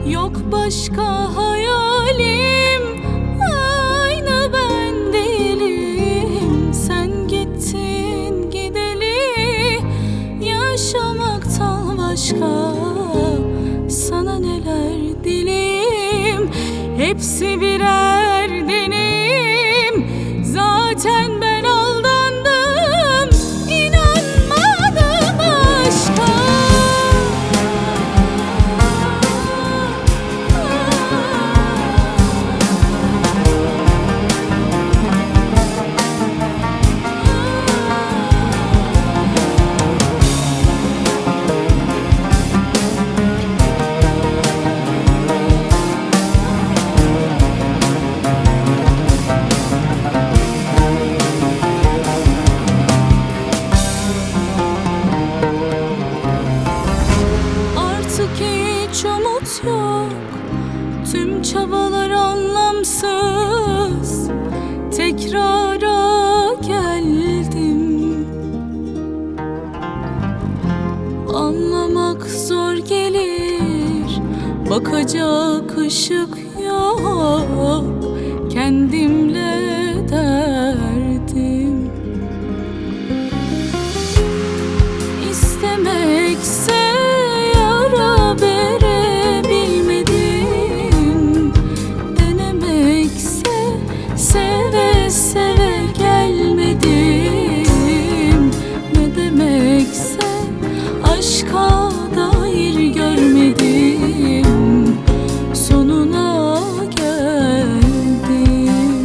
Yok başka hayalim, aynı ben değilim. Sen gittin gideli, yaşamaktan başka sana neler dileyim. Hepsi birer deneyim. Zaten ben aldandım, inanmadım aşka. Hiç umut yok, tüm çabalar anlamsız. Tekrara geldim. Anlamak zor gelir, bakacak ışık yok. Kendimle derdim. İstemekse verebilmedim, denemekse seve seve gelmedim. Ne demekse aşka dair görmedim, sonuna geldim.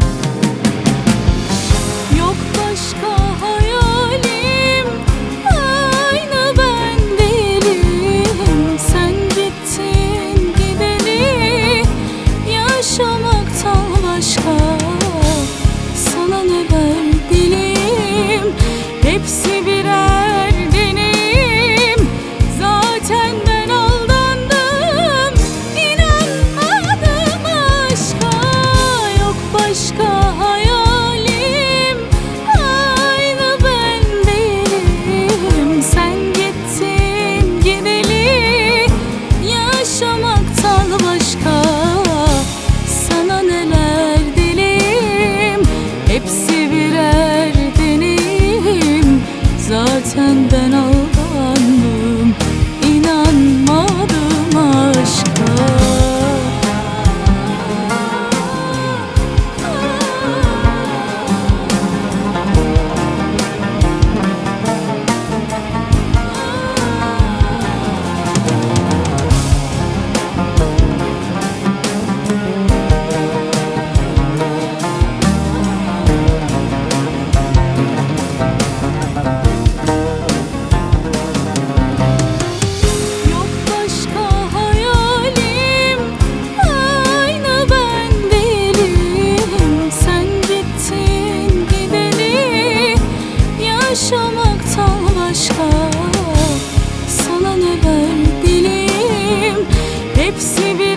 Yok başka hayalim, aynı ben değilim. Sen gittin gideli, yaşamaktan başka sana neler dileyim. Hepsi birer deneyim. Zaten ben aldandım, inanmadım aşka. Yok başka hayalim, aynı ben değilim. Sen gittin gideli, yaşamaktan başka sana neler dileyim. Hepsi birer deneyim. Zaten ben aldandım, inanmadım aşka. Yaşamaktan başka sana neler dileyim. Hepsi bir